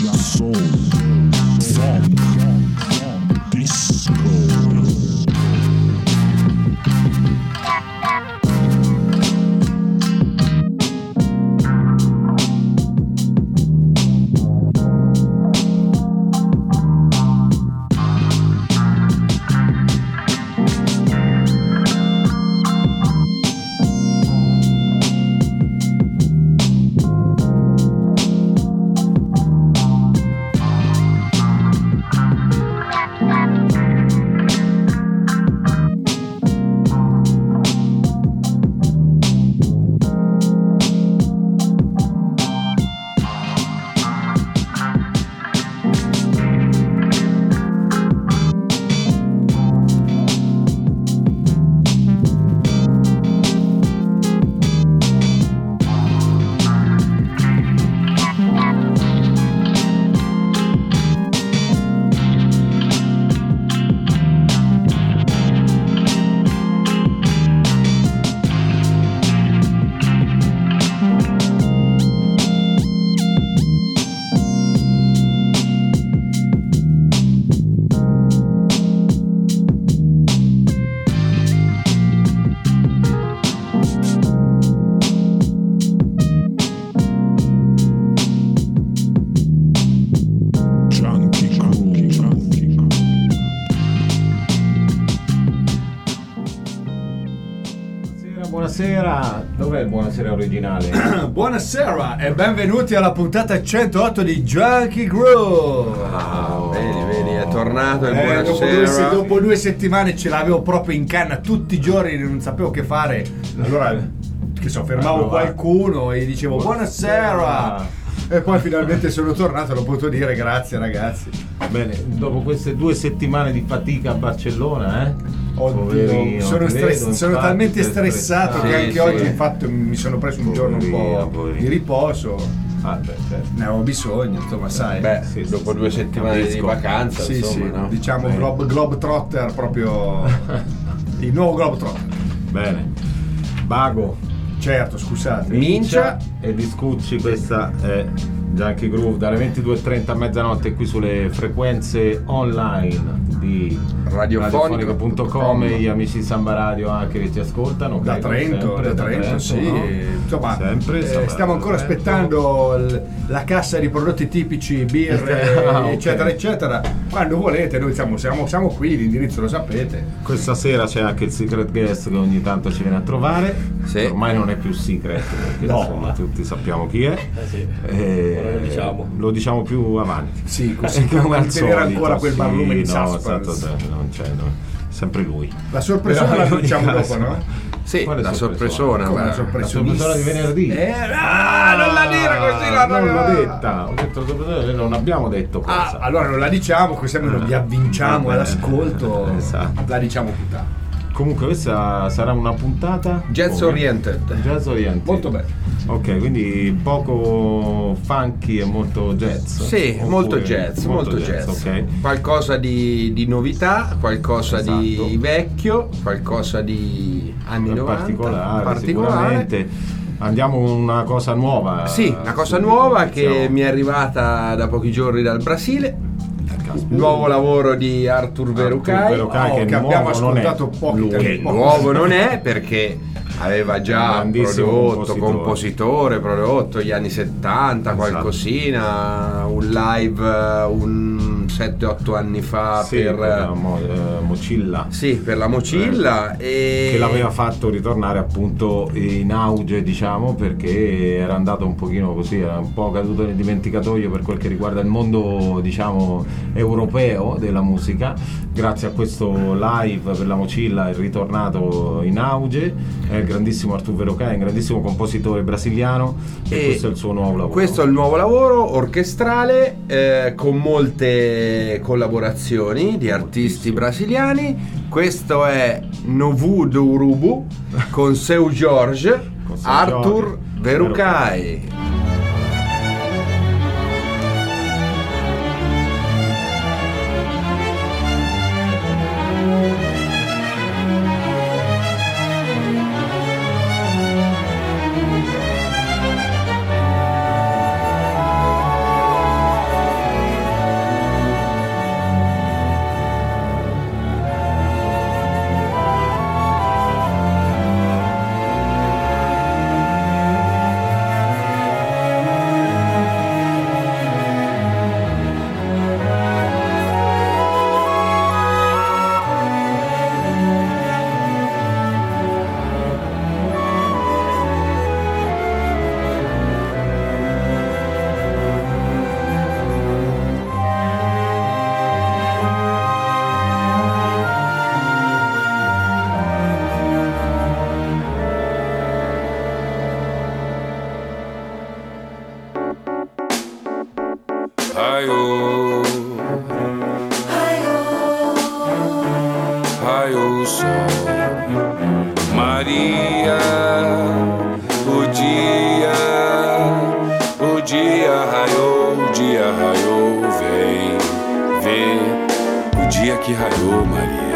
soul, funk, disco. Buonasera, dov'è il buonasera originale? Buonasera e benvenuti alla puntata 108 di Junkie Groove. Vedi, è tornato il buonasera. Dopo 2 settimane ce l'avevo proprio in canna tutti i giorni, non sapevo che fare. Allora, che so, fermavo qualcuno e dicevo buonasera. E poi finalmente sono tornato e l'ho potuto dire grazie ragazzi. Bene, dopo queste 2 settimane di fatica a Barcellona, Oddio, sono talmente stressato che anche oggi infatti mi sono preso un giorno un po' di riposo. Certo. Ne avevo bisogno, insomma, sai. Dopo 2 settimane di vacanza, sì, insomma, sì, no? diciamo Globetrotter, proprio il nuovo Globetrotter. Bene. Bago, certo, scusate. Mincia e Discucci, questa è Junkie Groove dalle 22:30 a mezzanotte qui sulle frequenze online di radiofonica.com e gli amici di Samba Radio anche che ci ascoltano da Trento, sì, no? Insomma, sempre, stiamo ancora aspettando la cassa di prodotti tipici, birre, eccetera eccetera. Quando volete noi siamo qui, l'indirizzo lo sapete. Questa sera c'è anche il secret guest che ogni tanto ci viene a trovare. Sì. Ormai non è più secret perché insomma tutti sappiamo chi è. Lo diciamo più avanti. Sì, così per mantenere ancora quel barlume di suspense. Non c'è, sempre lui. La sorpresona la diciamo dopo, no? Sì, la sorpresona. Come la sorpresona di venerdì. Non la dire così, non l'ho detta. Ho detto la sorpresona, non abbiamo detto cosa. Allora non la diciamo, così non vi avvinciamo all'ascolto. Esatto. La diciamo più tardi. Comunque questa sarà una puntata Jazz oriented. Molto bene. Ok, quindi poco funky e molto jazz. Sì, molto jazz. Ok. Qualcosa di novità, qualcosa di Esatto. vecchio, qualcosa di anni 90 particolare. Sicuramente. Andiamo con una cosa nuova. Sì, una cosa nuova che mi è arrivata da pochi giorni dal Brasile. Il nuovo lavoro di Arthur Verocai, che abbiamo ascoltato poco. Che nuovo non è perché aveva già prodotto gli anni 70, esatto. Qualcosina, un live un 7-8 anni fa per la Mocilla. Sì, per la Mocilla e che l'aveva fatto ritornare appunto in auge, diciamo, perché era andato un pochino così, era un po' caduto nel dimenticatoio per quel che riguarda il mondo, diciamo, europeo della musica. Grazie a questo live per la Mocilla è ritornato in auge. È il grandissimo Arthur Verocai, un grandissimo compositore brasiliano, e questo è il suo nuovo lavoro. Questo è il nuovo lavoro orchestrale con molte collaborazioni di artisti brasiliani. Questo è Novo do Urubu con Seu Jorge, Arthur Verocai. raiou, vem ver o dia que raiou, Maria.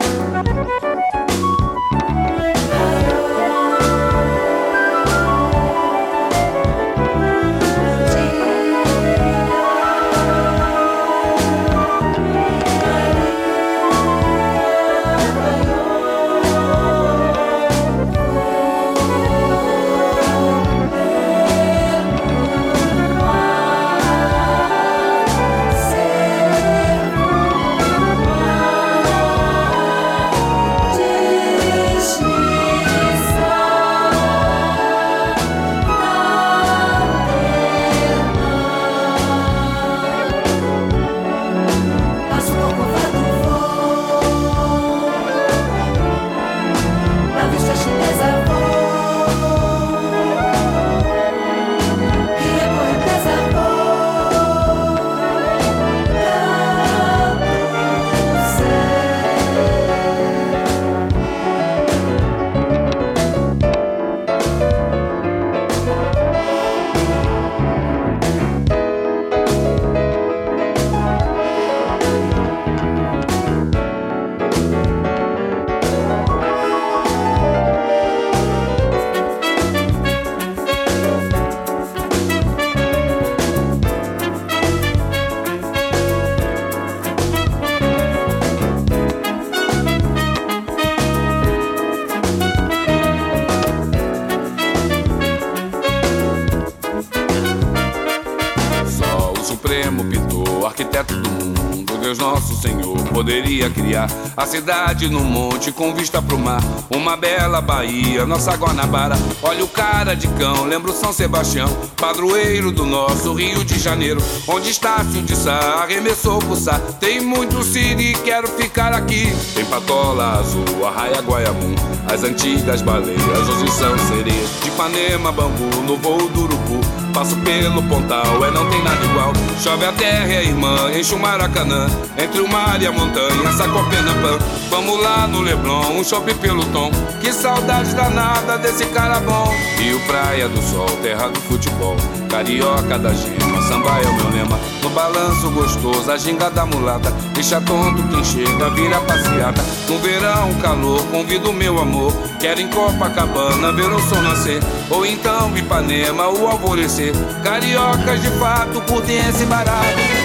Poderia criar a cidade no monte com vista pro mar, uma bela Bahia, nossa Guanabara. Olha o cara de cão, lembra o São Sebastião, padroeiro do nosso Rio de Janeiro, onde Estácio de Sá arremessou pro Sá. Tem muito siri, quero ficar aqui. Tem Patola Azul, Arraia Guaiamum, as antigas baleias, hoje são sereias. De Ipanema, Bangu, no voo do Urucu, passo pelo Pontal, não tem nada igual. Chove a terra e a irmã, enche o Maracanã, entre o mar e a montanha, Sacopenapã. Vamos lá no Leblon, um chope pelo tom, que saudade danada desse cara bom. Rio, Praia do Sol, terra do futebol, carioca da gema, samba é o meu lema. No balanço gostoso, a ginga da mulata, deixa tonto quem chega, vira passeata. No verão, calor, convido meu amor, quero em Copacabana ver o sol nascer, ou então Ipanema, o alvorecer. Cariocas de fato curtem esse barato.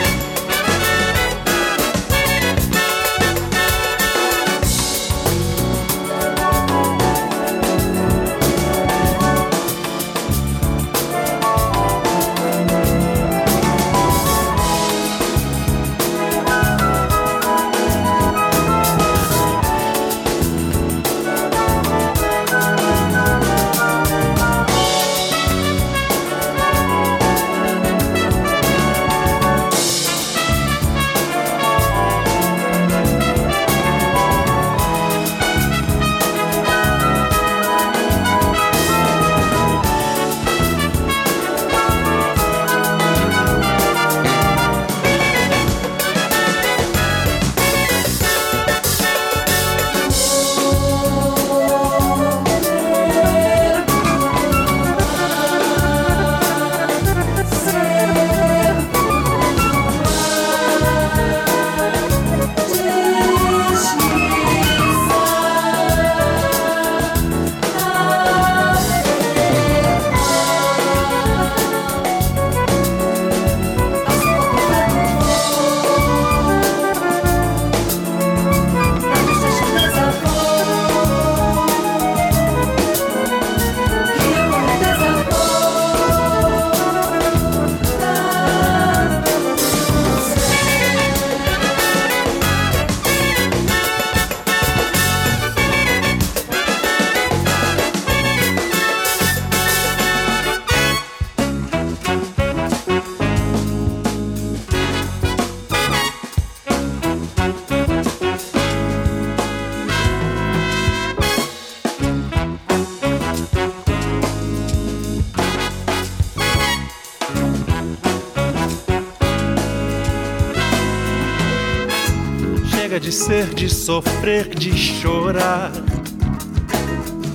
Chega de ser, de sofrer, de chorar,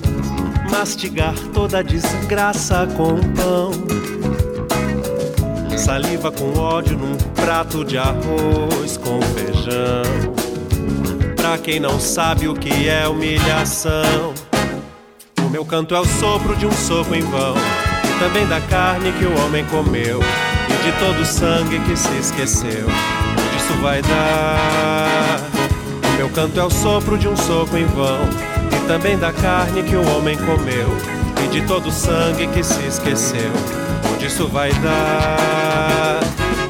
mastigar toda a desgraça com pão. saliva com ódio num prato de arroz com feijão. Pra quem não sabe o que é humilhação, o meu canto é o sopro de um soco em vão, e também da carne que o homem comeu, e de todo o sangue que se esqueceu. Onde isso vai dar? O meu canto é o sopro de um soco em vão, e também da carne que o homem comeu, e de todo o sangue que se esqueceu. Onde isso vai dar?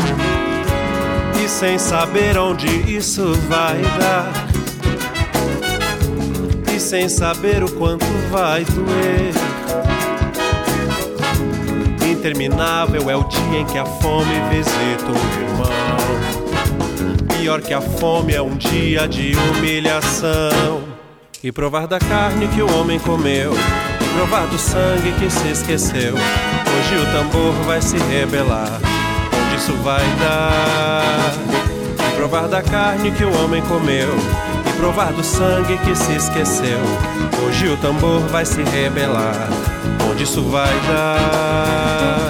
E sem saber onde isso vai dar, e sem saber o quanto vai doer. Interminável é o dia em que a fome visita um irmão. Pior que a fome é um dia de humilhação. E provar da carne que o homem comeu, e provar do sangue que se esqueceu. Hoje o tambor vai se rebelar. Onde isso vai dar? E provar da carne que o homem comeu, e provar do sangue que se esqueceu. Hoje o tambor vai se rebelar. Onde isso vai dar?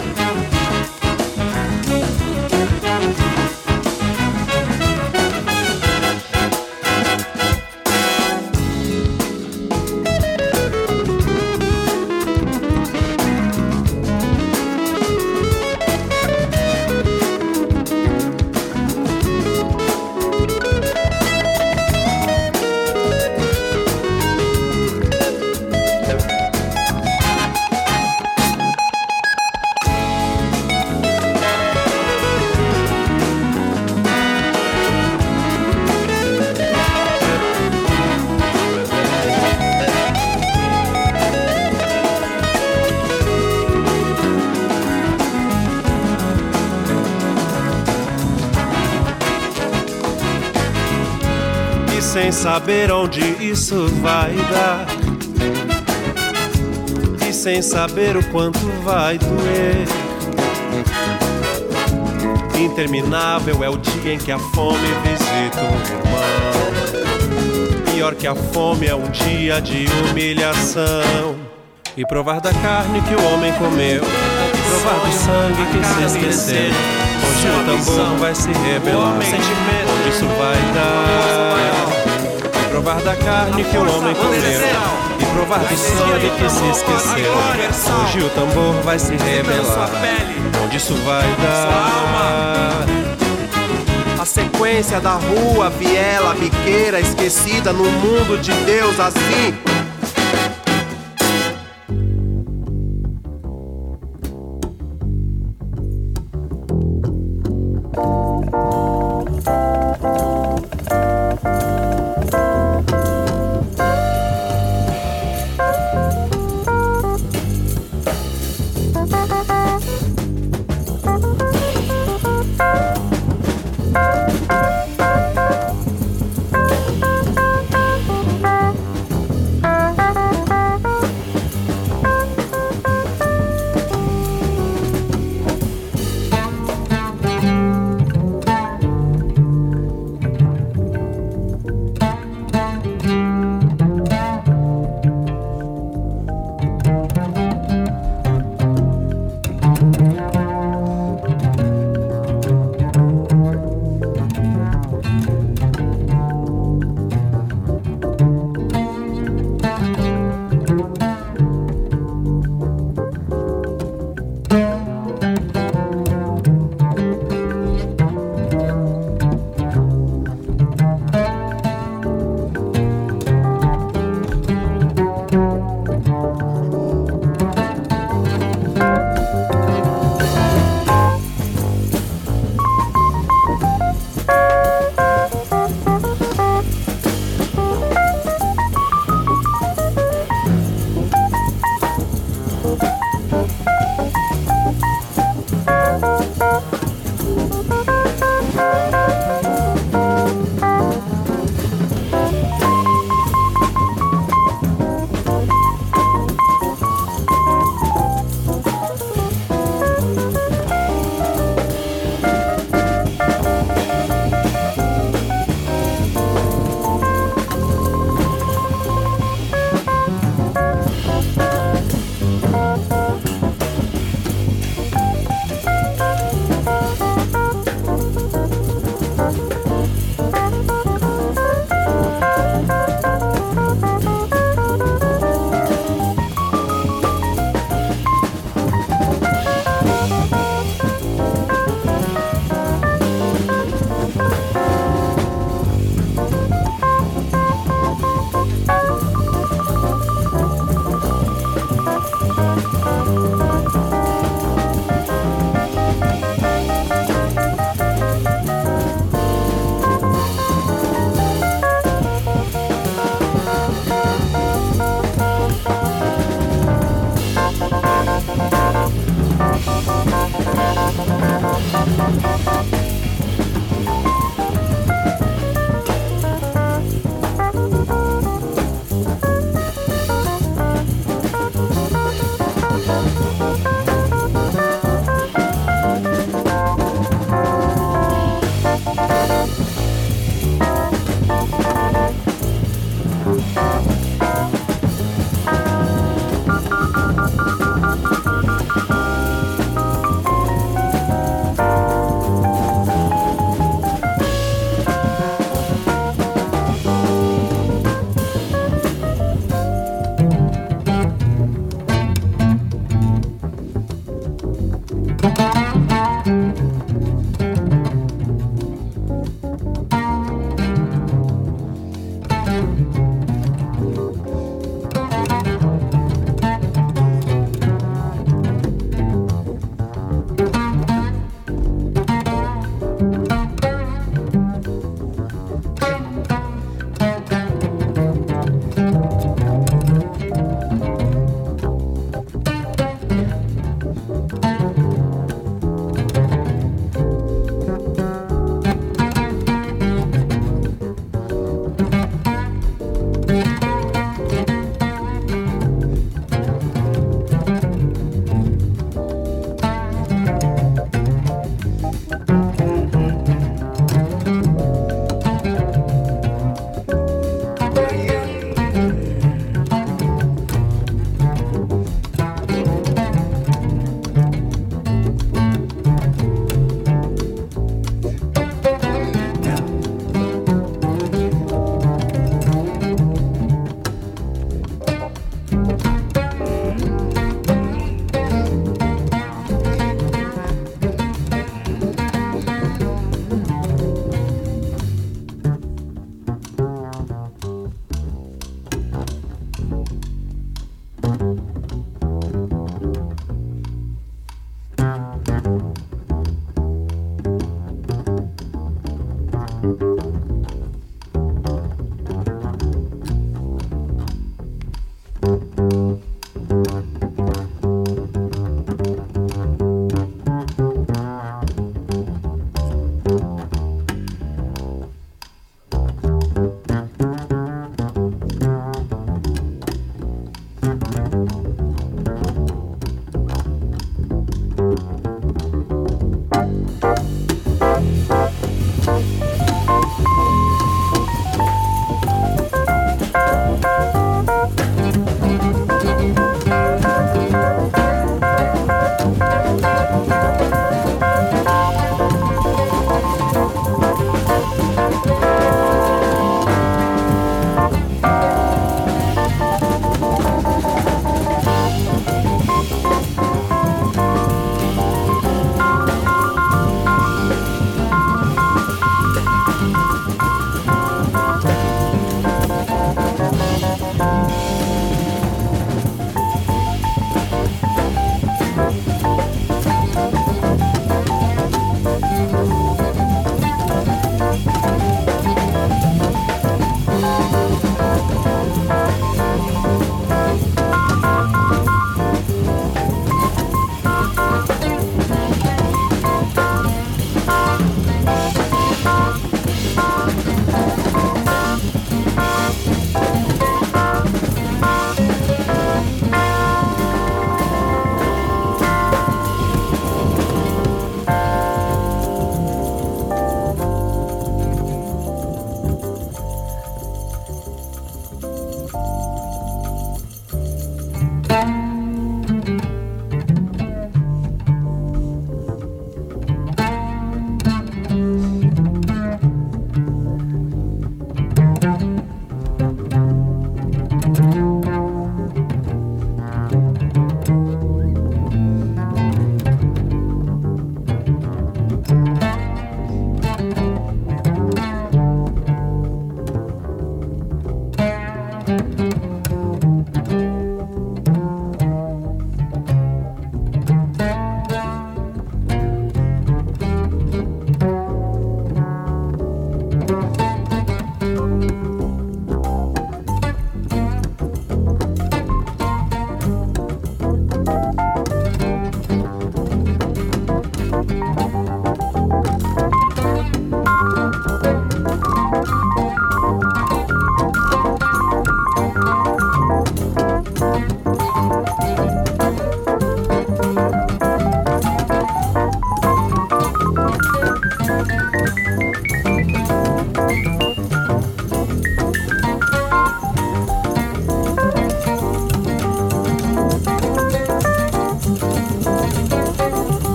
Sem saber onde isso vai dar, e sem saber o quanto vai doer. Interminável é o dia em que a fome visita um irmão. Pior que a fome é um dia de humilhação. E provar da carne que o homem comeu, e provar do sangue que se esqueceu. Hoje o tambor vai se rebelar. Onde isso vai dar? Provar da carne que o homem comeu, e provar do sangue que se esqueceu. Hoje o tambor vai se rebelar. Onde isso vai dar? A sequência da rua, viela, biqueira, esquecida no mundo de Deus assim.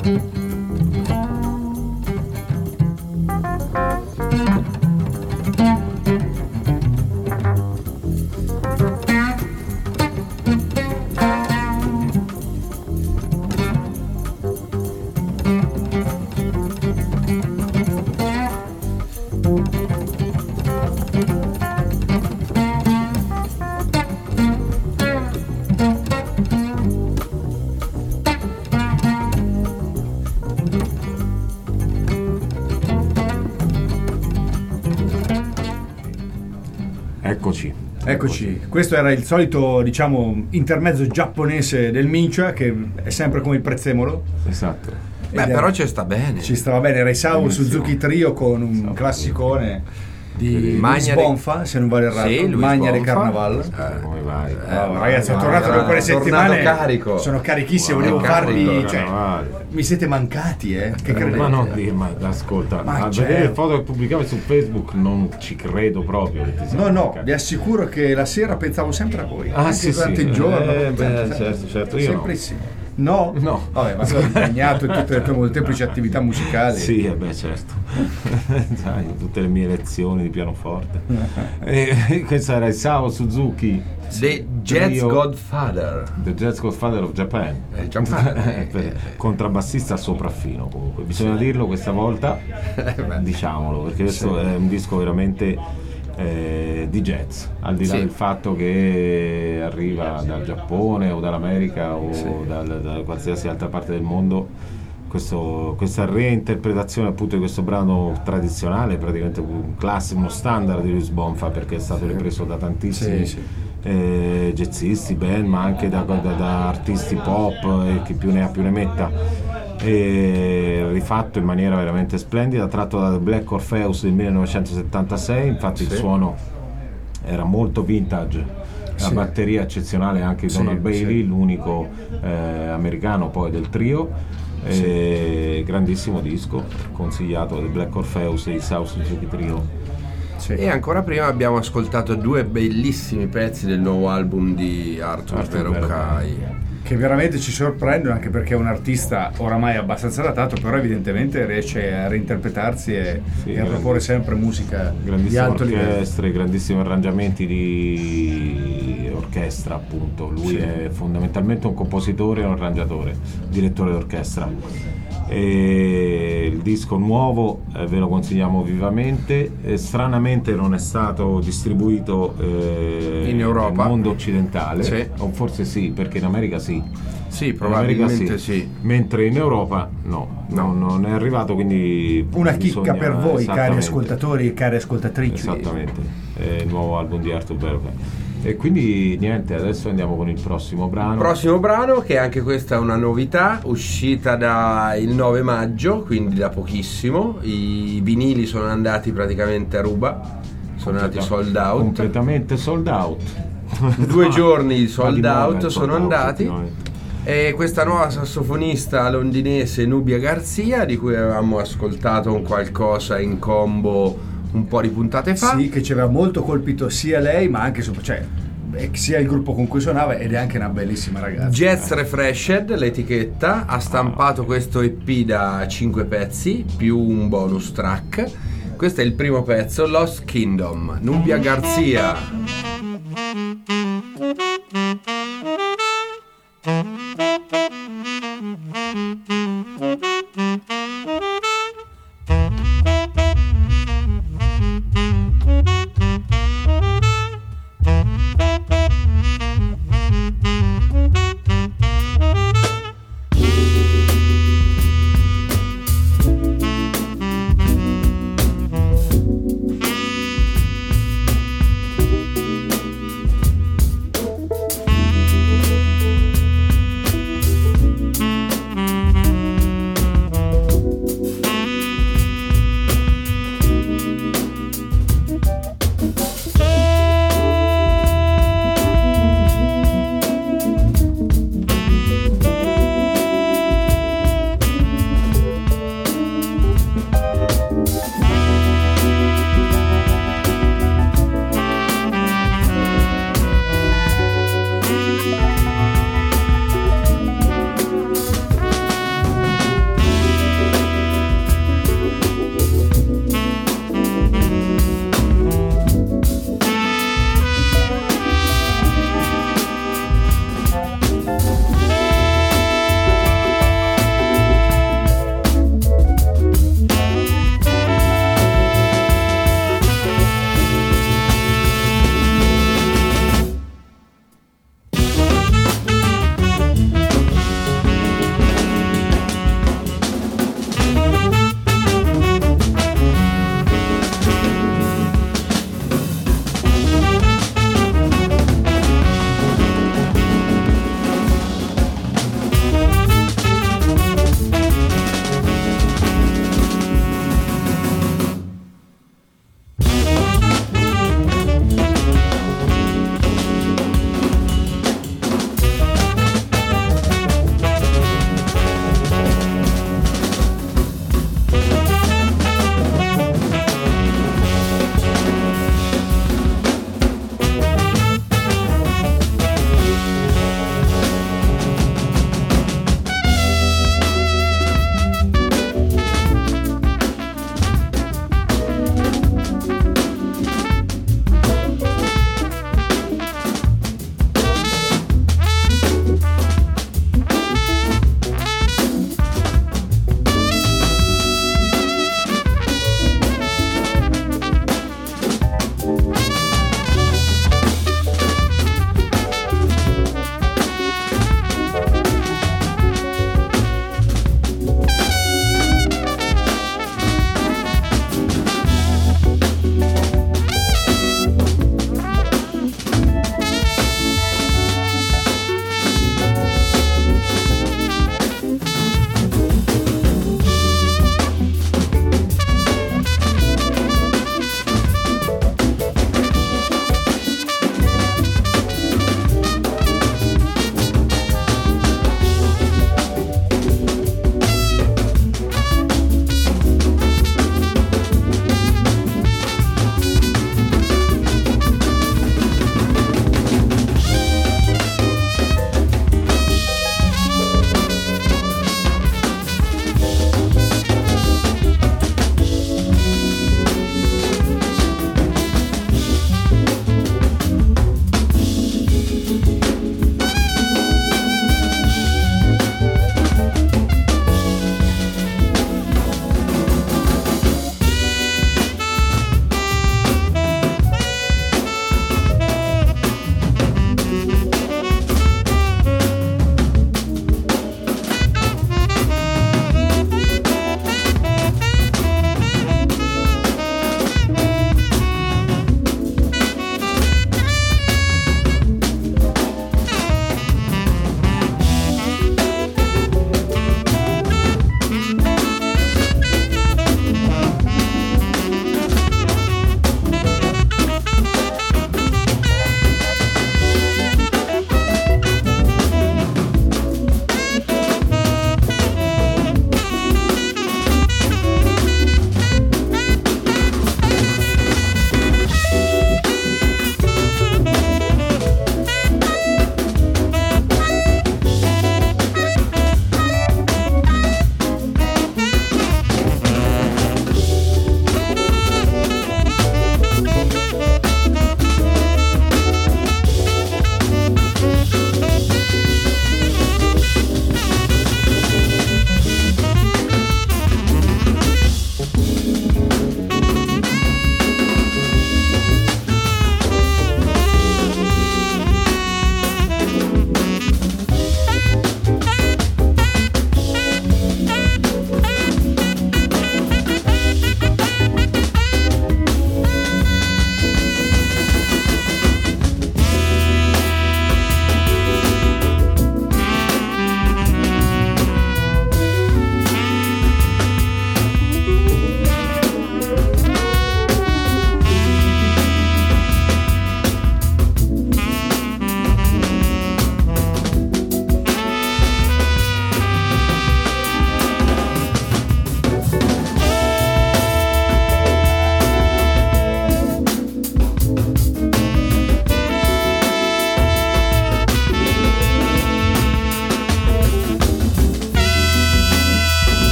Eccoci, questo era il solito, diciamo, intermezzo giapponese del Mincia, che è sempre come il prezzemolo. Esatto. Beh, però ci sta bene. Ci stava bene, era Isao Suzuki Trio con un classicone di Luis Bonfa, se non vale errato, sì, Magna de Carnaval. Come vai? Ragazzi, sono tornato dopo le settimane, carico. Sono carichissimo, volevo farvi, cioè, mi siete mancati, che credete? Ma no, ma ascolta, a vedere le foto che pubblicavi su Facebook non ci credo proprio che ti sia No, vi assicuro che la sera pensavo sempre a voi, anche durante il giorno. Certo, io sempre no. sì. No? Vabbè, ma sono impegnato in tutte le tue molteplici attività musicali. Sì, certo. Sai, tutte le mie lezioni di pianoforte. Questo era Isao Suzuki, The Jazz Godfather. The Jazz Godfather of Japan. Contrabbassista sopraffino, comunque. Bisogna dirlo questa volta, diciamolo, perché questo è un disco veramente di jazz, al di là del fatto che arriva dal Giappone o dall'America o da qualsiasi altra parte del mondo. Questa reinterpretazione appunto di questo brano tradizionale, praticamente un classico, uno standard di Luis Bonfa, perché è stato ripreso da tantissimi jazzisti, band, ma anche da artisti pop, e chi più ne ha più ne metta, e rifatto in maniera veramente splendida, tratto da The Black Orpheus del 1976. Infatti il suono era molto vintage, la batteria eccezionale anche di Donald Bailey, l'unico americano poi del trio. Grandissimo disco, consigliato, The Black Orpheus e Isao Suzuki Trio. E ancora prima abbiamo ascoltato due bellissimi pezzi del nuovo album di Arthur Verocai, che veramente ci sorprendono, anche perché è un artista oramai abbastanza datato, però evidentemente riesce a reinterpretarsi e a proporre sempre musica di alto livello. Orchestre, grandissimi arrangiamenti di orchestra, appunto. Lui è fondamentalmente un compositore e un arrangiatore, direttore d'orchestra. E il disco nuovo ve lo consigliamo vivamente. Stranamente non è stato distribuito in Europa, nel mondo occidentale, o forse sì, perché in America sì, probabilmente sì, mentre in Europa no, non è arrivato, quindi una chicca per voi, cari ascoltatori e cari ascoltatrici. Esattamente, il nuovo album di Arthur Verocai. E quindi niente, adesso andiamo con il prossimo brano. Che anche questa è una novità, uscita il 9 maggio, quindi da pochissimo. I vinili sono andati praticamente a ruba, sono andati sold out, completamente sold out. 2 giorni sold out sono andati. E questa nuova sassofonista londinese, Nubia Garcia, di cui avevamo ascoltato un qualcosa in combo un po' di puntate fa, che ci aveva molto colpito sia lei, ma anche sia il gruppo con cui suonava, ed è anche una bellissima ragazza. Jazz Refreshed, l'etichetta, ha stampato questo EP da 5 pezzi più un bonus track. Questo è il primo pezzo, Lost Kingdom, Nubia Garcia.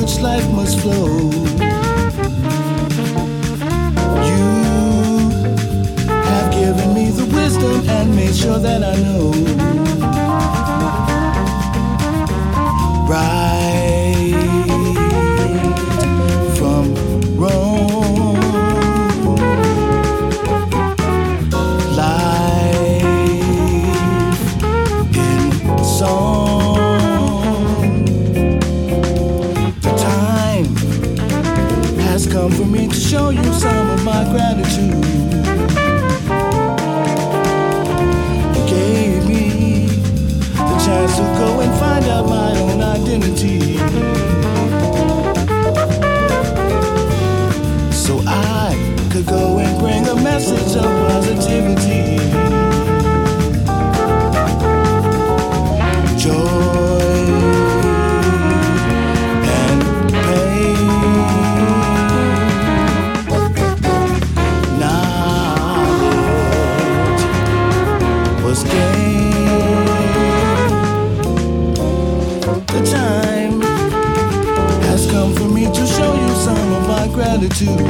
which life must flow. You have given me the wisdom and made sure that I know right from wrong. Life in song. The time has come for me to show you some of my gratitude. You gave me the chance to go and find out my own identity, so I could go and bring a message of positivity, joy and pain. Knowledge was gained. The time has come for me to show you some of my gratitude.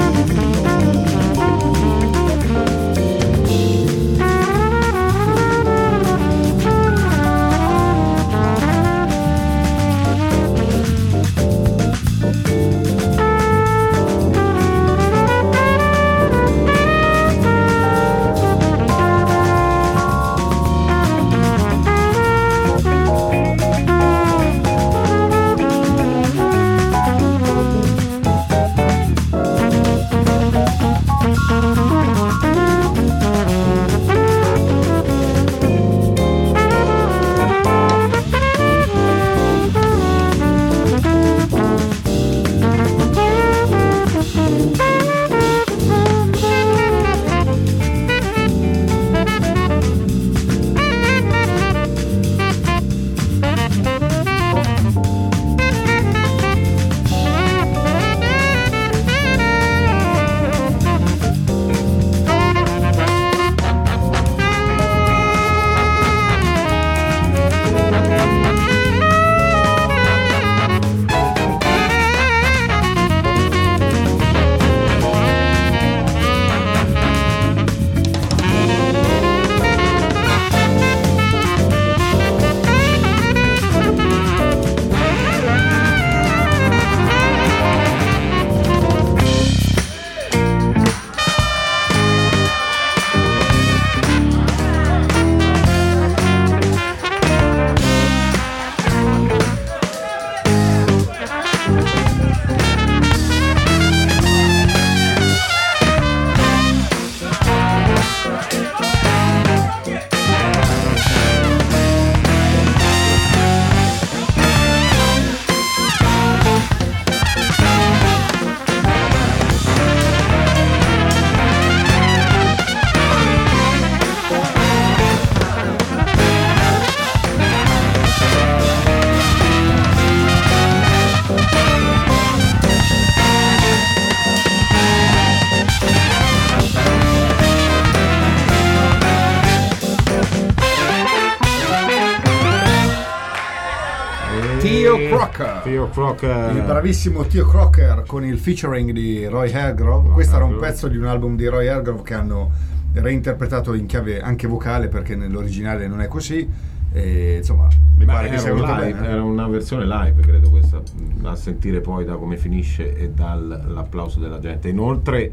Theo Crocker, il bravissimo Theo Crocker con il featuring di Roy Hargrove. Questo era un pezzo di un album di Roy Hargrove che hanno reinterpretato in chiave anche vocale, perché nell'originale non è così. E, insomma, mi pare che sia venuto bene. Era una versione live, credo, questa, a sentire poi da come finisce e dall'applauso della gente. Inoltre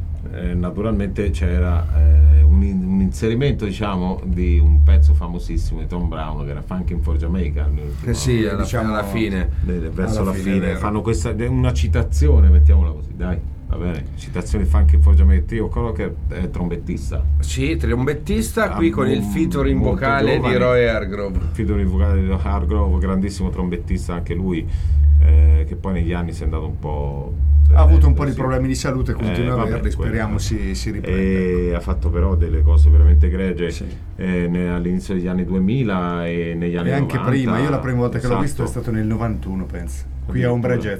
naturalmente c'era un inserimento, diciamo, di un pezzo famosissimo di Tom Brown che era Funkin' for Jamaica, che sì, alla, diciamo, alla fine, verso la fine fanno questa, una citazione, mettiamola così, dai, va bene, citazione di Funkin' for Jamaica. Theo Crocker è trombettista, sì, trombettista, qui con il featuring vocale giovane, di Roy Hargrove, featuring vocale di Roy Hargrove, grandissimo trombettista anche lui, che poi negli anni si è andato un po', ha avuto un po' di problemi di salute, continua a averli, speriamo si riprenda. Ha fatto però delle cose veramente egregie, sì. All'inizio degli anni 2000 e negli anni 90. E anche prima, io la prima volta che l'ho esatto, visto è stato nel 91, penso, qui a Ombre Jazz.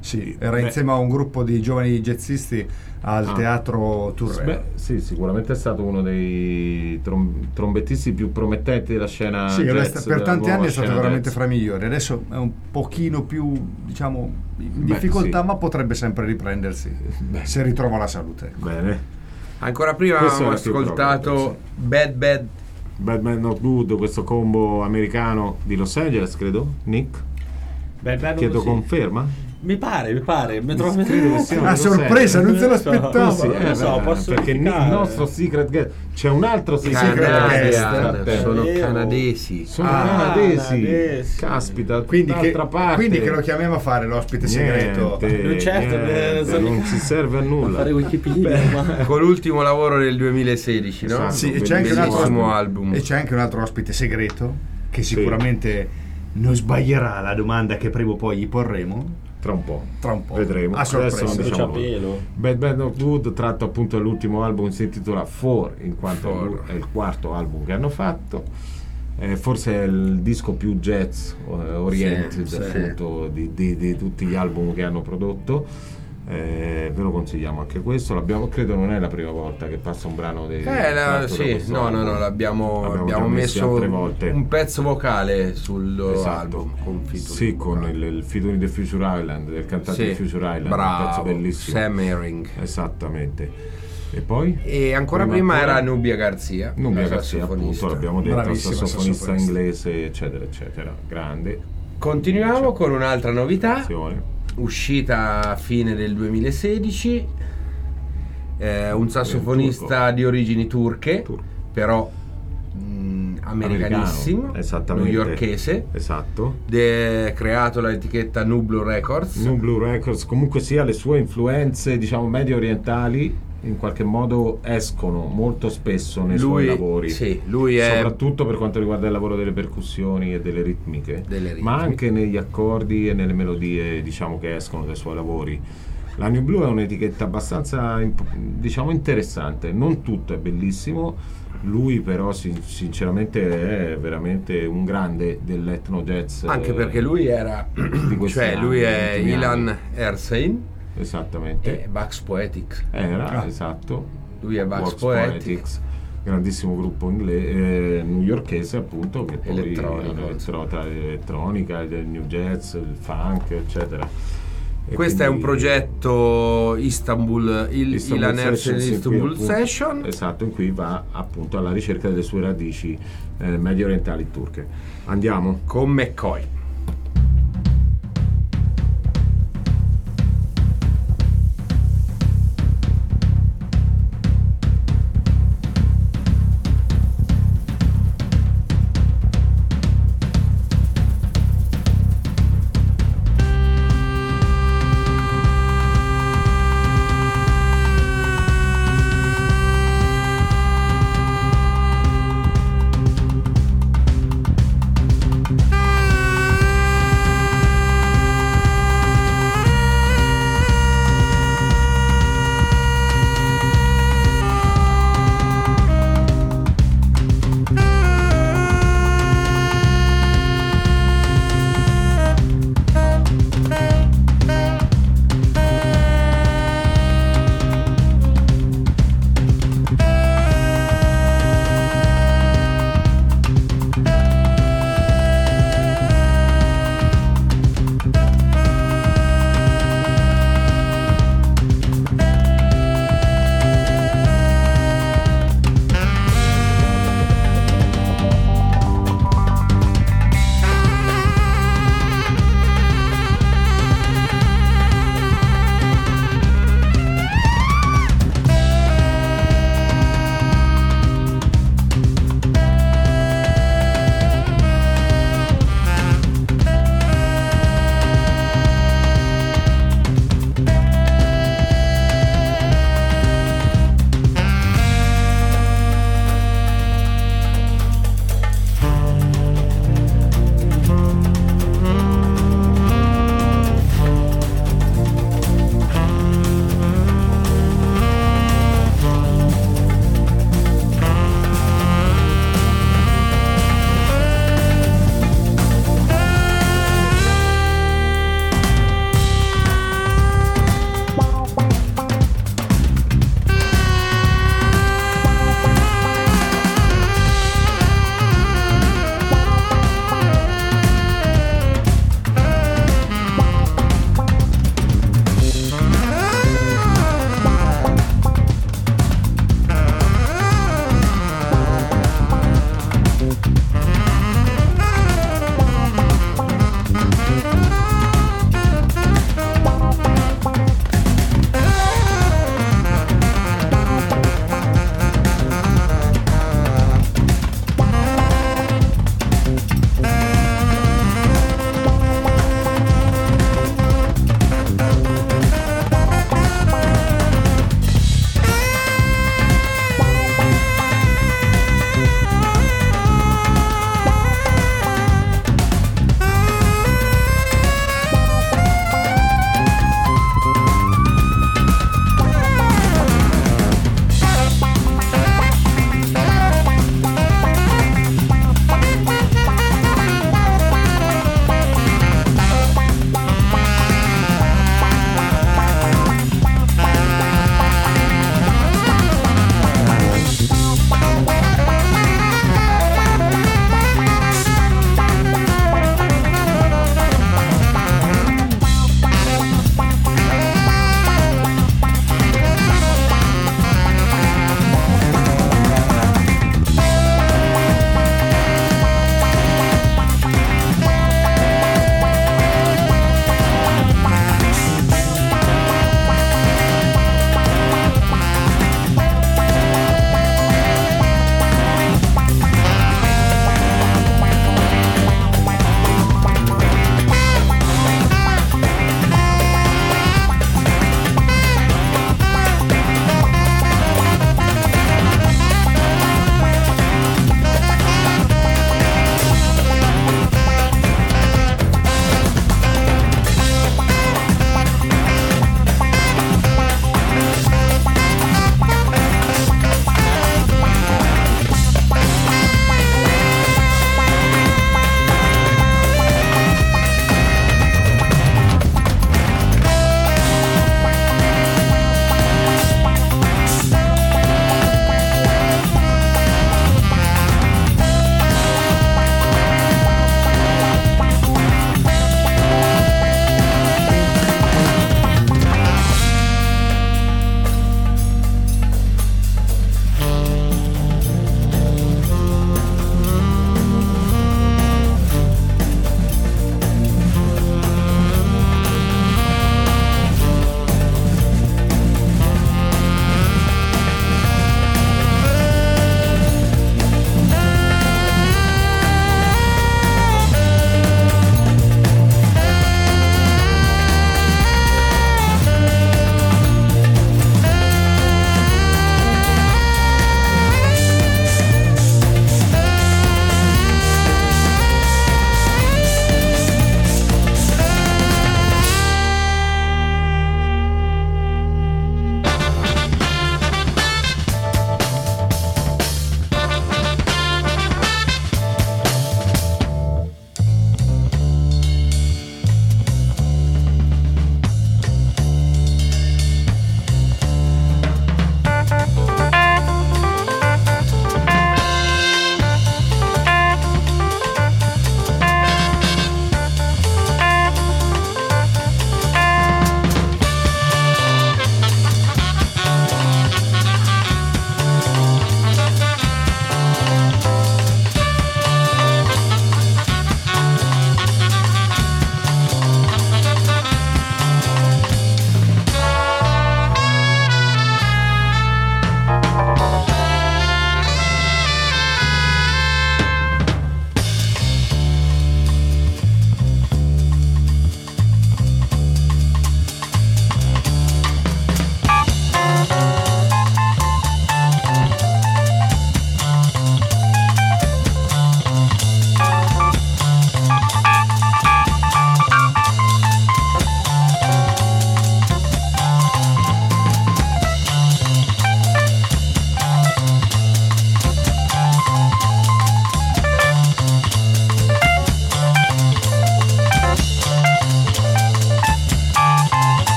Sì, era insieme a un gruppo di giovani jazzisti al teatro Turreo. Beh, sì, sicuramente è stato uno dei trombettisti più promettenti della scena Sì, jazz, per della tanti nuova anni è stato scena veramente jazz. fra i migliori. Adesso è un pochino più, diciamo, in difficoltà, sì. ma potrebbe sempre riprendersi se ritrova la salute. Bene. Ancora prima Questo avevamo era più ascoltato proprio, Bad Bad Man Not Good, questo combo americano di Los Angeles, credo. Nick? Chiedo sì. conferma? Mi pare, mi trovo Credo che sia Una di Los sorpresa, Angeles. non se l'aspettava. Sì, Non lo so, posso perché verificare. il nostro secret guest, c'è un altro secret Canadian, guest. sono Vero. canadesi. Sono canadesi. Caspita, Quindi d'altra parte. che lo chiamiamo a fare l'ospite segreto. Niente, Certo, niente, non ci serve a nulla. fare Wikipedia, ma Con l'ultimo lavoro del 2016, no? Esatto. Sì, e c'è anche un altro Bellissimo album. E c'è anche un altro ospite segreto che sicuramente non sbaglierà la domanda che prima o poi gli porremo. Tra un po'. Vedremo. A sorpresa. Adesso non c'ha diciamo pelo. Bad Bad Not Good, tratto appunto dall'ultimo album, si intitola Four, in quanto è il quarto album che hanno fatto. Forse è il disco più jazz oriented Sì, appunto di tutti gli album che hanno prodotto. Ve lo consigliamo anche questo. Credo non è la prima volta che passa un brano di tratto da sì, questo no, album. abbiamo già messi messo altre volte. un pezzo vocale sul loro Esatto. album con featuring. Sì, con il featuring di Future Island, del cantante di Future Island, un pezzo bravo, bellissimo. Sam Herring. Esattamente. E poi? E ancora prima era Nubia Garzia, Nubia la Garzia, appunto, sassofonista. l'abbiamo detto, Bravissima sassofonista sassofonista. inglese, eccetera, eccetera. Grande. Continuiamo con un'altra novità, Attenzione. uscita a fine del 2016, un sassofonista di origini turche, Turco. però americanissimo, Americano, esattamente. newyorkese, Esatto. creato l'etichetta Nublu Records. New Blue Records, comunque sia, le sue influenze, diciamo, medio orientali in qualche modo escono molto spesso nei suoi lavori. Sì, lui è soprattutto per quanto riguarda il lavoro delle percussioni e delle ritmiche, ma anche negli accordi e nelle melodie, diciamo, che escono dai suoi lavori. La New Blue è un'etichetta abbastanza diciamo interessante, non tutto è bellissimo, lui però sinceramente è veramente un grande dell'ethno jazz, anche perché lui era di questi cioè anni, lui è ultimi Ilan anni. Ersein Esattamente. e Bugs Poetics. Era, esatto. Lui è Bugs Works Poetics. Grandissimo gruppo newyorkese, appunto, che poi Elettronico. tra l'elettronica, il new jazz, il funk, eccetera. E Questo è un quindi progetto Ilan Ersein Sessions, in cui, Istanbul appunto, Session. Esatto, in cui va appunto alla ricerca delle sue radici medio orientali turche. Andiamo Con McCoy. Thank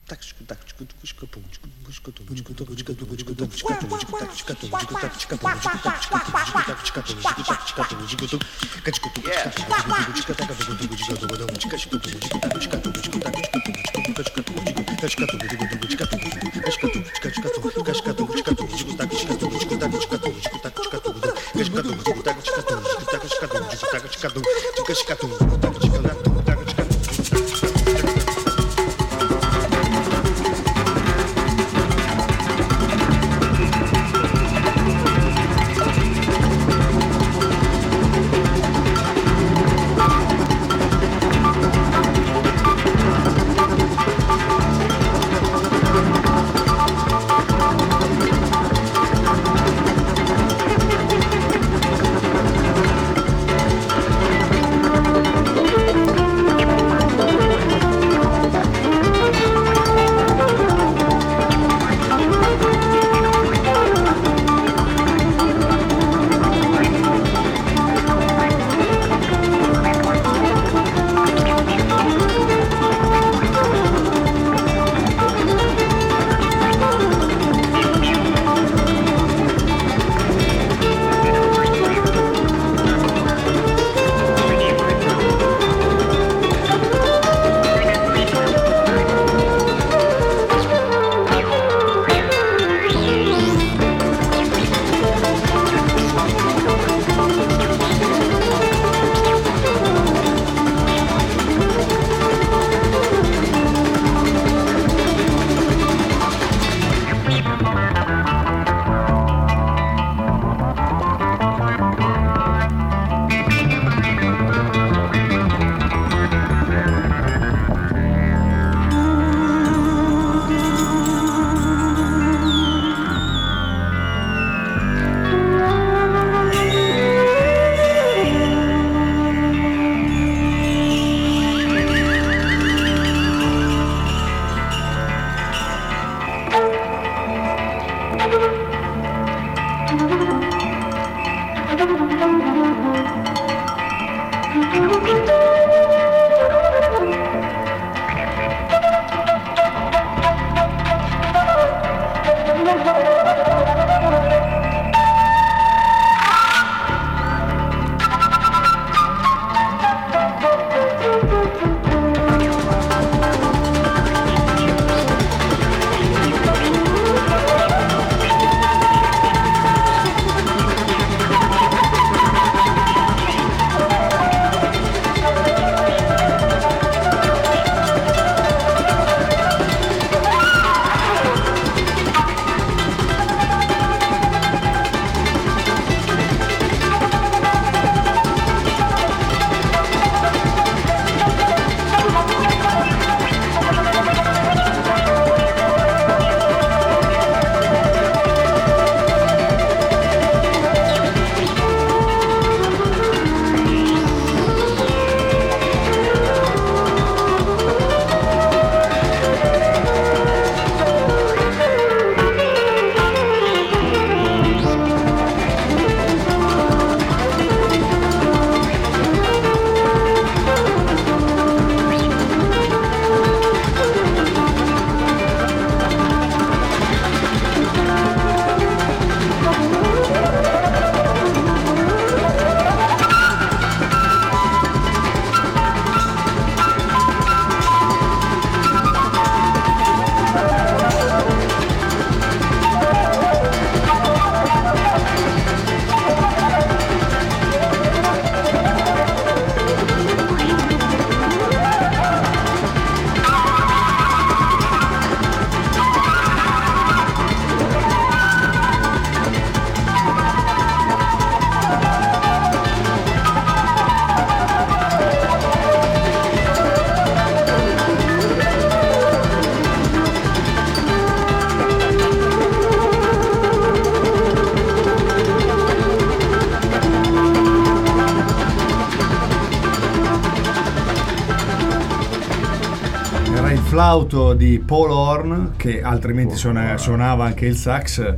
flauto di Paul Horn, che altrimenti suonava anche il sax.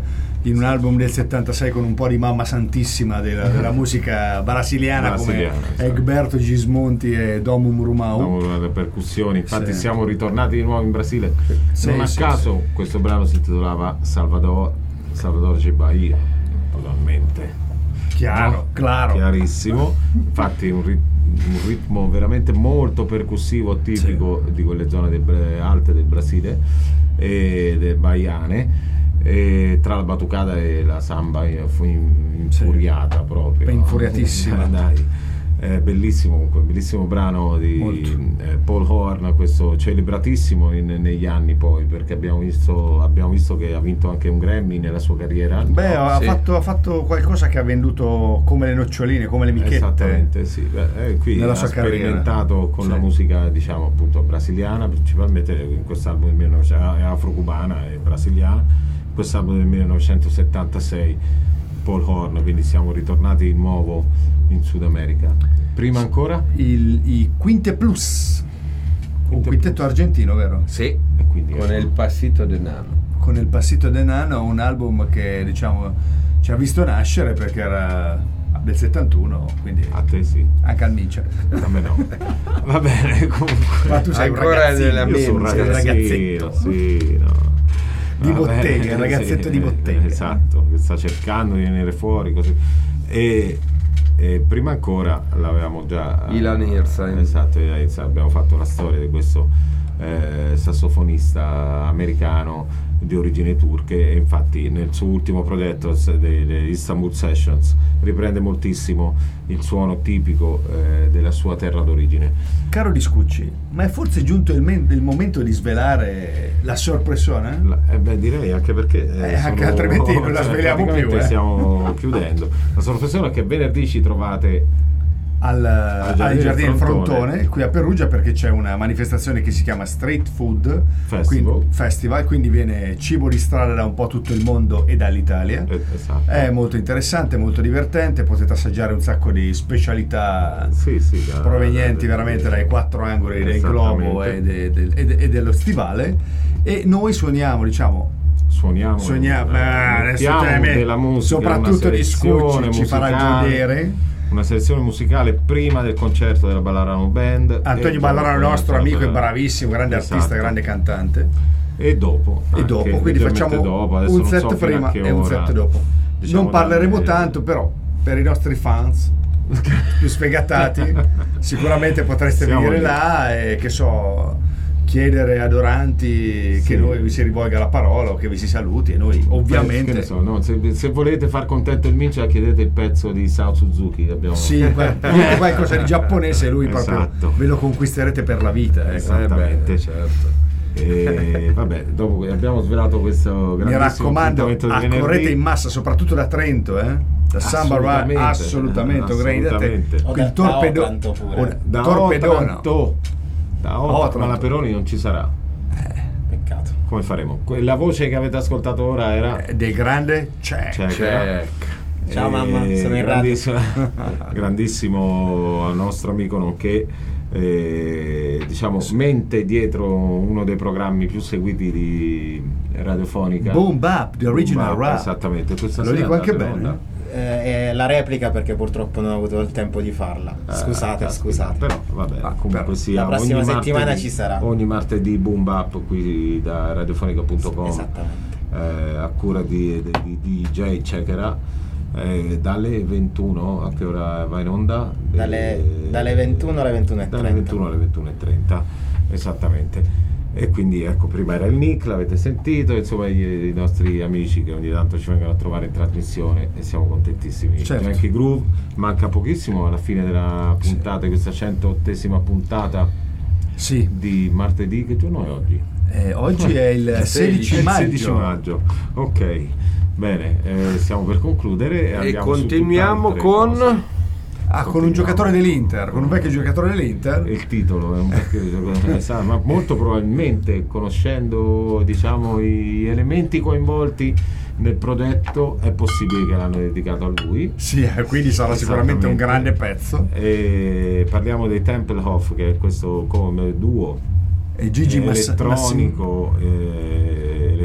in un album del 76 con un po' di mamma santissima della musica brasiliana come Egberto Gismonti e Domo Murumau. Le percussioni, infatti Sì. siamo ritornati di nuovo in Brasile. Sì, Non a sì, caso questo brano si intitolava Salvador de Bahia, totalmente Chiaro, claro. chiarissimo. Infatti un ritmo veramente molto percussivo, tipico di quelle zone alte del Brasile e del Baiane, e tra la batucata e la samba fu infuriata proprio, infuriatissima. Dai. Bellissimo, comunque, bellissimo brano di Paul Horn, questo celebratissimo negli anni, poi, perché abbiamo visto che ha vinto anche un Grammy nella sua carriera. Beh, ha fatto qualcosa che ha venduto come le noccioline, come le michette. Esattamente, sì. Qui nella ha sua sperimentato carriera. con Sì. la musica, diciamo, appunto principalmente principalmente in quest'album del 1900, è afro-cubana e brasiliana, quest'album del 1976, Paul Horn, quindi siamo ritornati di nuovo in Sud America. Prima ancora I Quinte Plus, un quintetto argentino, vero? Sì, e quindi con il Passito de Nano. Con il Passito de Nano, un album che diciamo ci ha visto nascere perché era del 71, quindi a te sì, anche al Mincia. a me no. Va bene, comunque. Ma tu sei Ancora un ragazzino, nella Io sono un sei un ragazzino, ragazzetto. sì, no. Di Va bottega, bene, il ragazzetto di bottega. Esatto, che sta cercando di venire fuori così. E prima ancora l'avevamo già Ilan Hirsain. esatto, abbiamo fatto la storia di questo sassofonista americano di origini turche, e infatti nel suo ultimo progetto delle Istanbul Sessions riprende moltissimo il suono tipico della sua terra d'origine. Caro Discucci, ma è forse giunto il momento di svelare la sorpresona? Beh, direi, anche perché anche altrimenti non la sveliamo più, praticamente stiamo chiudendo. La sorpresa è che venerdì ci trovate al Giardino Frontone qui a Perugia, perché c'è una manifestazione che si chiama Street Food Festival, quindi viene cibo di strada da un po' tutto il mondo e dall'Italia. Esatto. È molto interessante, molto divertente, potete assaggiare un sacco di specialità provenienti veramente dai quattro angoli del globo e dello stivale, e noi suoniamo mettiamo della musica, soprattutto di Scucci ci farà godere una selezione musicale prima del concerto della Ballarano Band. Antonio Ballarano, nostro amico e bravissimo, grande artista, grande cantante. E dopo, quindi facciamo un set prima e un set dopo. Non parleremo tanto, però per i nostri fans più sfegatati sicuramente potreste venire là e che so, chiedere ad Oranti che noi vi si rivolga la parola o che vi si saluti, e noi ovviamente se volete far contento il Mincia, chiedete il pezzo di Sao Suzuki che abbiamo qualcosa di giapponese, lui proprio ve lo conquisterete per la vita, esattamente, certo. E vabbè, dopo che abbiamo svelato questo grandissimo appuntamento del venerdì, accorrete in massa, soprattutto da Trento, da Samba Ride, assolutamente. Il torpedona da Otranto, ma la Peroni non ci sarà. Peccato. Come faremo? La voce che avete ascoltato ora era del grande Check. Ciao mamma, sono in radio. Grandissimo nostro amico, nonché mente dietro uno dei programmi più seguiti di radiofonica, Boom Bap, The Original Rap. Esattamente, lo dico anche bene. La replica perché purtroppo non ho avuto il tempo di farla. Scusate. Però vabbè, comunque sia, la prossima settimana ci sarà. Ogni martedì Boom Bap qui da radiofonica.com, esattamente, a cura di DJ Checkera. Dalle 21 a che ora va in onda? Dalle 21 alle 21:30. Dalle 21 alle 21:30, esattamente. E quindi ecco, prima era il Nick, l'avete sentito, insomma i nostri amici che ogni tanto ci vengono a trovare in trasmissione, e siamo contentissimi. Certo. Anche Groove, manca pochissimo alla fine della puntata, questa 108ª puntata di martedì. Che giorno è oggi? Oggi è il 16 maggio. 16 maggio, ok. Bene, stiamo per concludere e continuiamo con un giocatore dell'Inter, con un vecchio giocatore dell'Inter. Il titolo è un vecchio giocatore, ma molto probabilmente, conoscendo gli elementi coinvolti nel progetto, è possibile che l'hanno dedicato a lui. Sì, quindi sarà sicuramente un grande pezzo. E parliamo dei Tempelhof, che è questo come duo e Gigi elettronico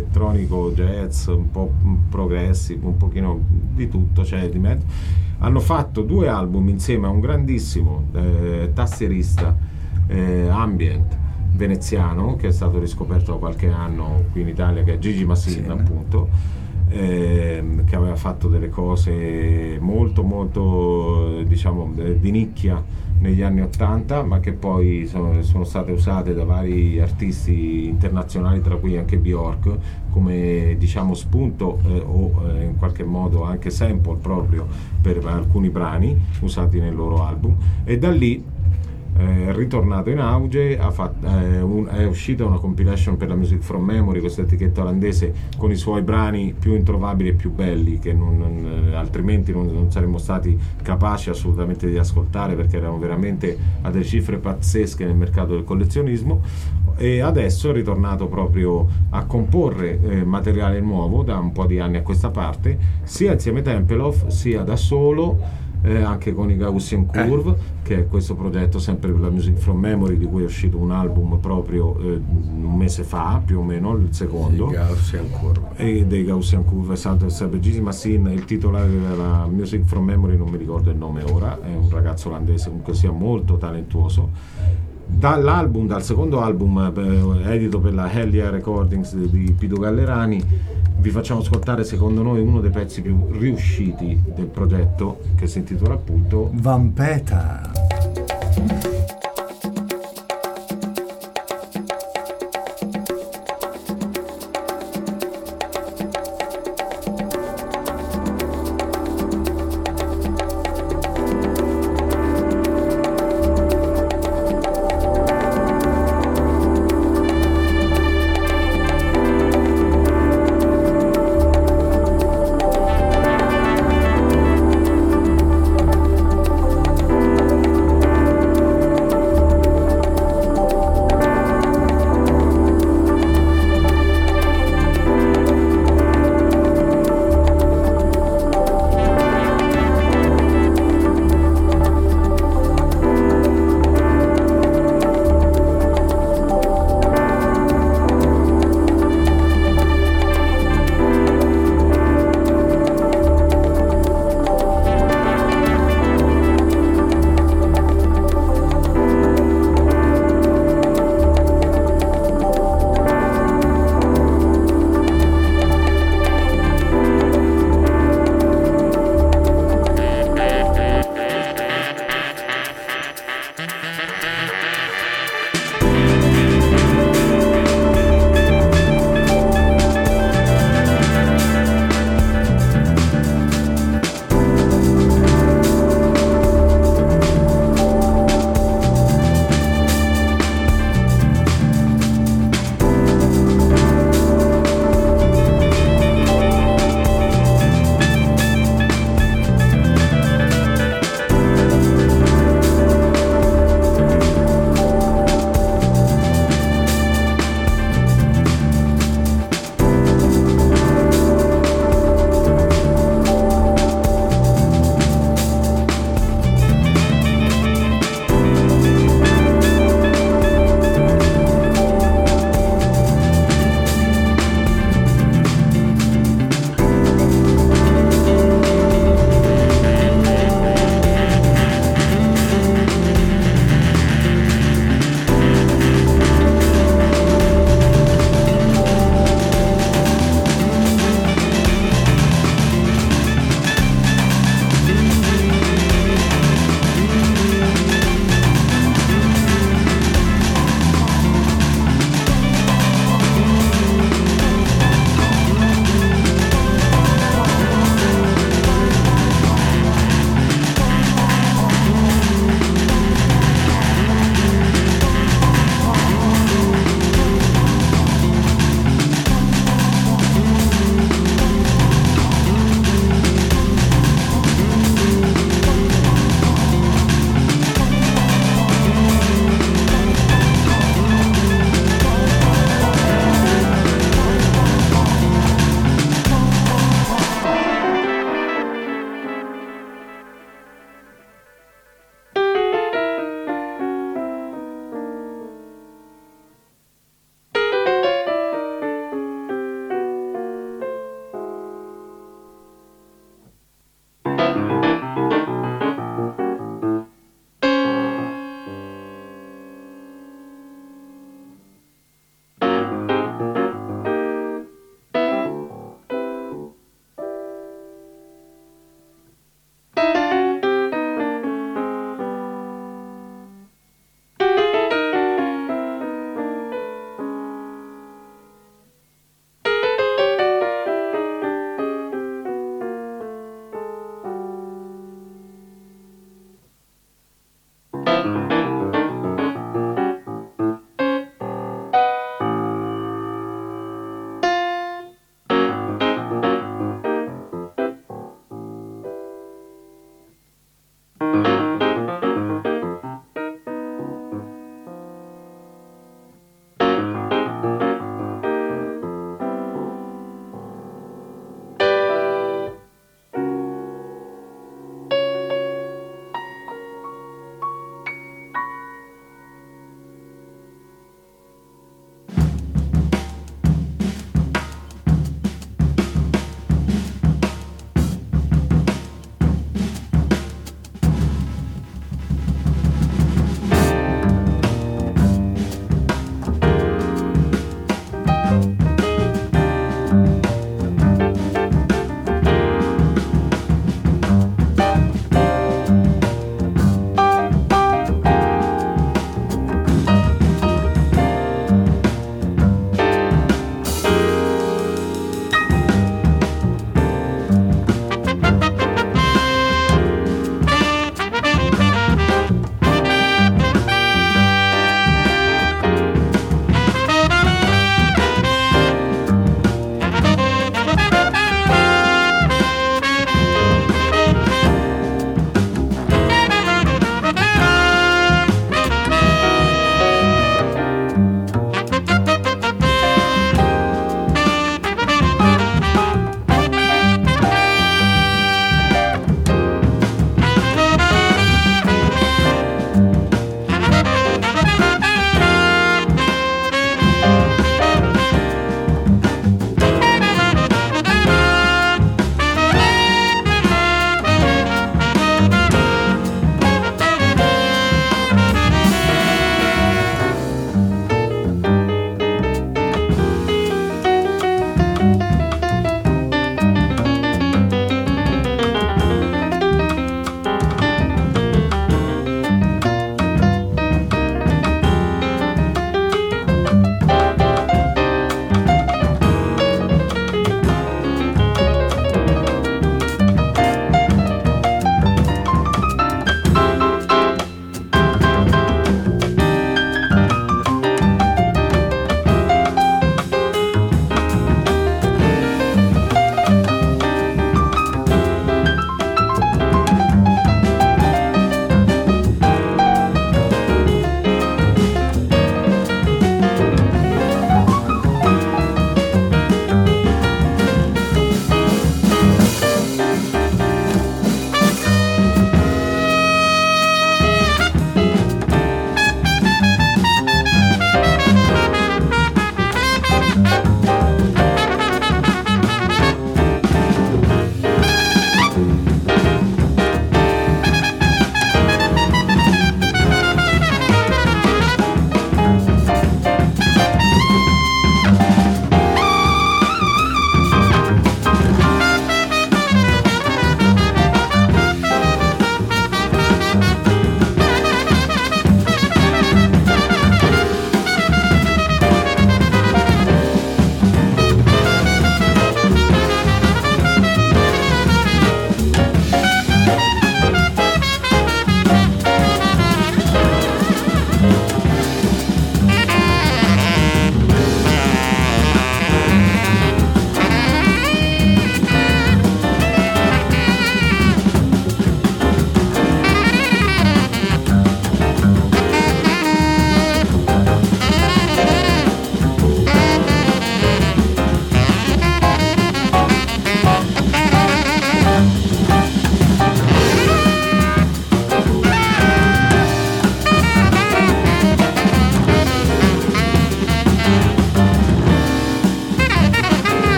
elettronico, jazz, un po' progressive, un pochino di tutto c'è di mezzo. Hanno fatto 2 album insieme a un grandissimo tastierista ambient veneziano che è stato riscoperto da qualche anno qui in Italia, che è Gigi Massin, appunto, che aveva fatto delle cose molto diciamo di nicchia negli anni 80, ma che poi sono state usate da vari artisti internazionali, tra cui anche Bjork, come diciamo spunto o in qualche modo anche sample proprio per alcuni brani usati nel loro album. E da lì è ritornato in auge, è uscita una compilation per la Music from Memory, questa etichetta olandese, con i suoi brani più introvabili e più belli, che altrimenti non saremmo stati capaci assolutamente di ascoltare, perché erano veramente a delle cifre pazzesche nel mercato del collezionismo. E adesso è ritornato proprio a comporre materiale nuovo da un po' di anni a questa parte, sia insieme a Tempelhof sia da solo, anche con i Gaussian Curve, che è questo progetto sempre per la Music from Memory, di cui è uscito un album proprio un mese fa, più o meno, il secondo, dei Gaussian Curve, sempre Gigi Massin. Il titolare della Music from Memory non mi ricordo il nome ora, è un ragazzo olandese comunque sia molto talentuoso. Dal secondo album edito per la Hell Yeah Recordings di Pido Gallerani vi facciamo ascoltare, secondo noi, uno dei pezzi più riusciti del progetto, che si intitola appunto Vampeta.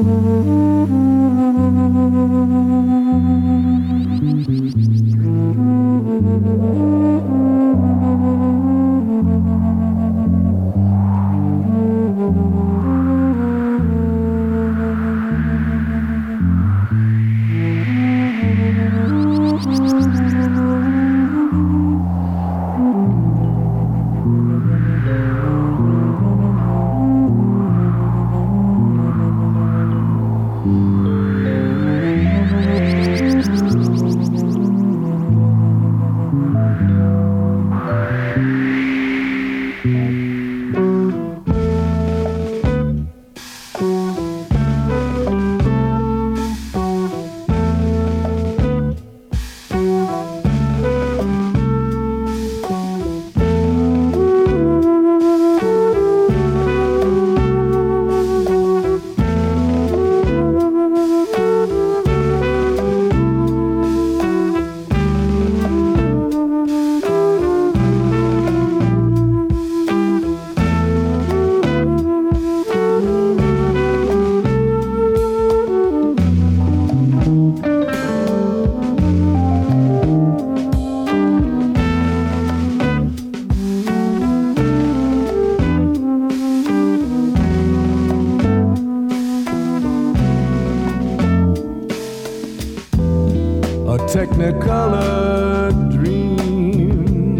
Technicolor dream,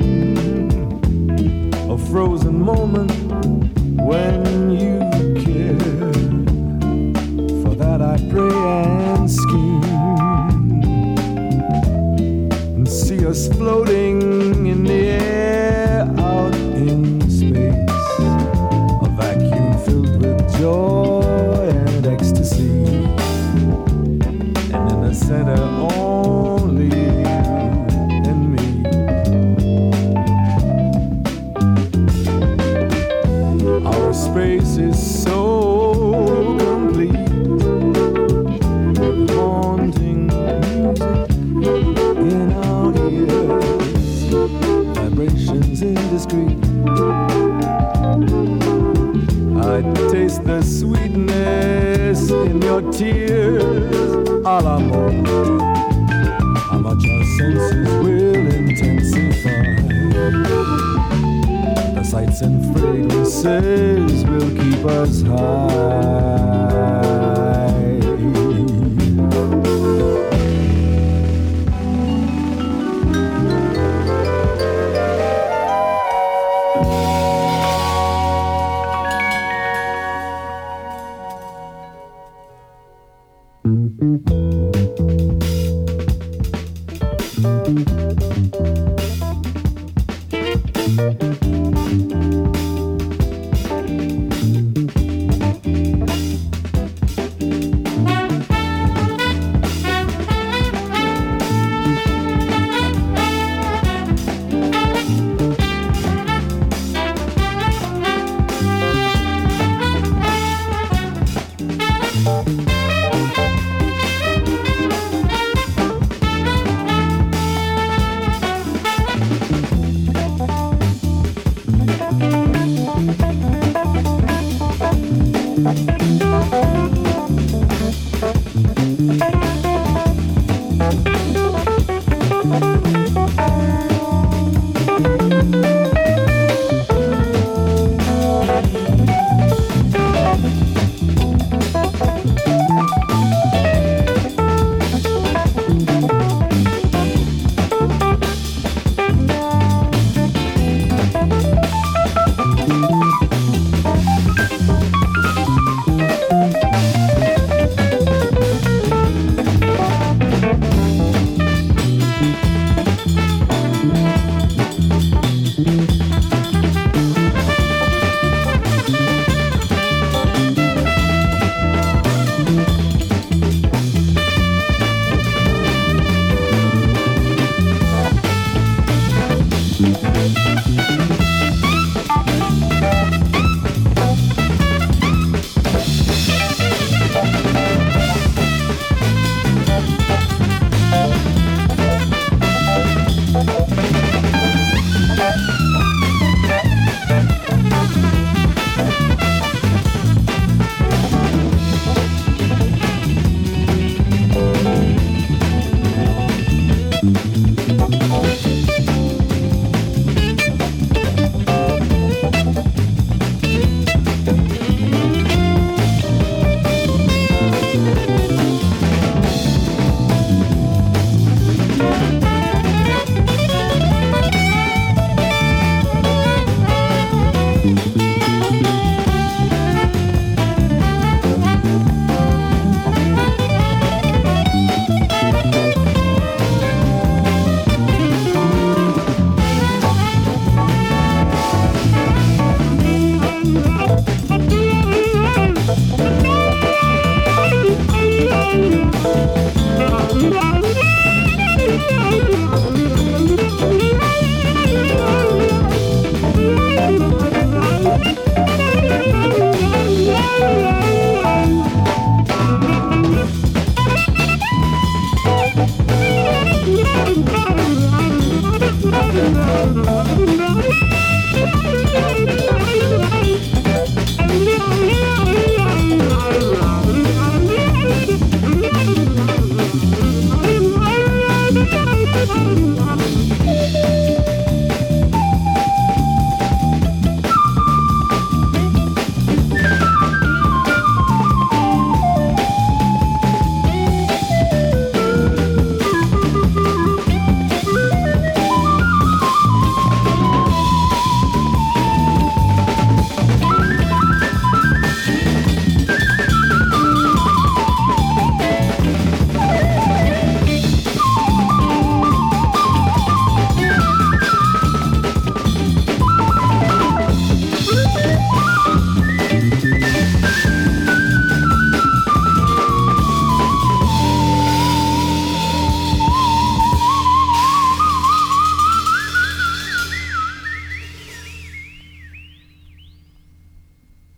a frozen moment when you care. For that I pray and scheme, and see us floating in the air out in space, a vacuum filled with joy and ecstasy, and in the center only you and me. Our space is so complete, with haunting music in our ears, vibrations indiscreet. I taste the sweetness in your tears, a l'amor. How much our senses will intensify. The sights and fragrances will keep us high.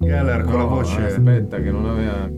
Geller con la voce. Aspetta, che non aveva.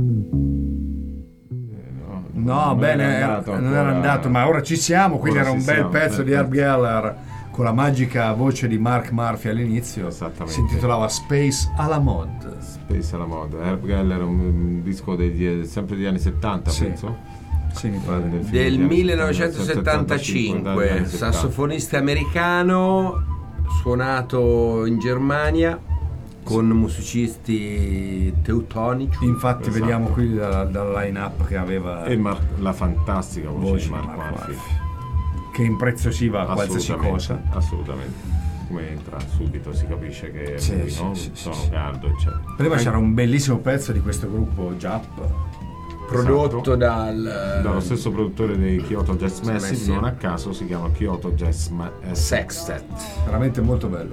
No, bene, non era andato, ma ora ci siamo, quindi era un bel pezzo di Herb Geller con la magica voce di Mark Murphy all'inizio. Esattamente. Si intitolava Space à la mode. Space à la mode. Herb Geller è un disco sempre degli anni 70, Sì. penso. Sì, mi pare. Del 1975, sassofonista americano, suonato in Germania con musicisti teutonici. Infatti Esatto. vediamo qui dal line-up che aveva E la fantastica voce di Mark Murphy. che impreziosiva qualsiasi cosa. Assolutamente. Come entra subito si capisce che è Sì, lui, sì, no? sì, Sono sì. caldo, eccetera. Prima c'era un bellissimo pezzo di questo gruppo Jap, Prodotto dallo stesso produttore dei Kyoto Jazz Massive, Massive. non a caso si chiama Kyoto Jazz Sextet. veramente molto bello.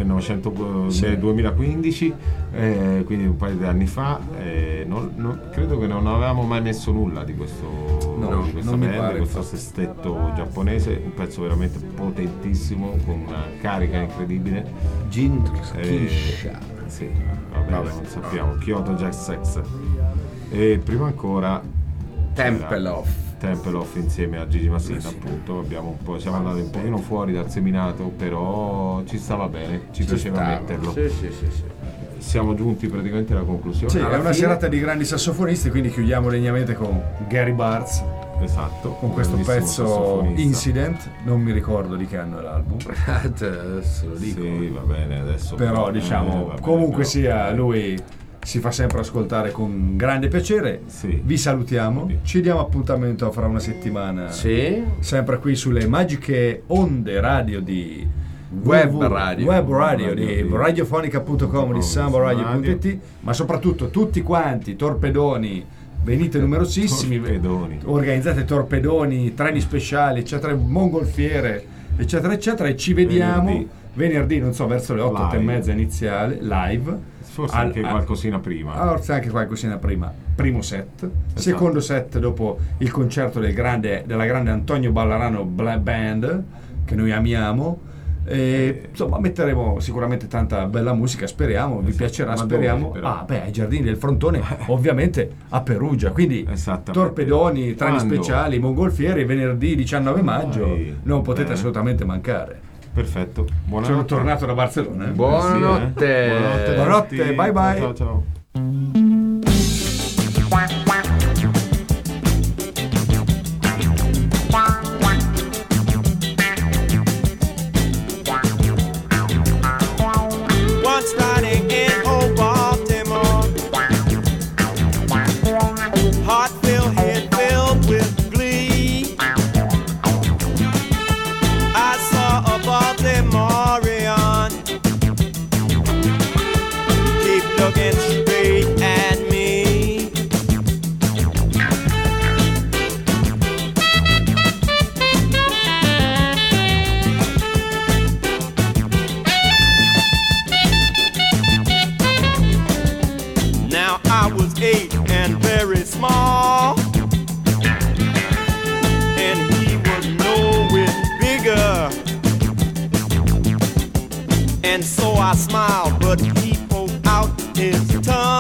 2015, quindi un paio di anni fa. Credo che non avevamo mai messo nulla di questa non mi band, pare, questo infatti. sestetto giapponese, un pezzo veramente potentissimo con una carica incredibile. Jin Sì, vabbè, non sappiamo. Kyoto Jazz Sextet. E prima ancora Temple of. insieme a Gigi Massina, appunto. Siamo andati un pochino fuori dal seminato, però ci stava bene, ci piaceva metterlo. Sì. Siamo giunti praticamente alla conclusione. Sì, è Alla una fine- serata di grandi sassofonisti, quindi chiudiamo degnamente con Gary Bartz, Esatto, con questo grandissimo pezzo sassofonista. Incident, non mi ricordo di che anno è l'album, Adesso lo dico. Sì, va bene, adesso però diciamo, va bene, comunque però- sia, lui si fa sempre ascoltare con grande piacere. Sì. Vi salutiamo, ci diamo appuntamento fra una settimana, Sì. sempre qui sulle magiche onde radio di Web radio. di radiofonica.com, di sambaradio.it, ma soprattutto tutti quanti torpedoni, venite numerosissimi, Torpedoni. organizzate torpedoni, treni speciali, eccetera, mongolfiere, eccetera eccetera, e ci vediamo venerdì, non so, verso le 8 e mezza iniziale, live. Forse anche qualcosina prima. Forse anche qualcosina prima. Primo set, secondo set dopo il concerto della grande Antonio Ballarano Band, che noi amiamo. E, insomma, metteremo sicuramente tanta bella musica, speriamo, vi piacerà, Ma speriamo. dove, però? Ai Giardini del Frontone, ovviamente a Perugia, quindi Esattamente. torpedoni, treni Quando? speciali, mongolfiere, venerdì 19 maggio, Dai, non potete bene. assolutamente mancare. Perfetto. Buonanotte. Sono tornato da Barcellona. Buonanotte. Buonanotte. Buonanotte, bye bye. Ciao ciao. Once riding in old Baltimore, heart filled, head filled with glee. I saw a Baltimorean keep looking straight at me. Now I was 8 and very small, and he was nowhere bigger. And so I smiled, but he pulled out his tongue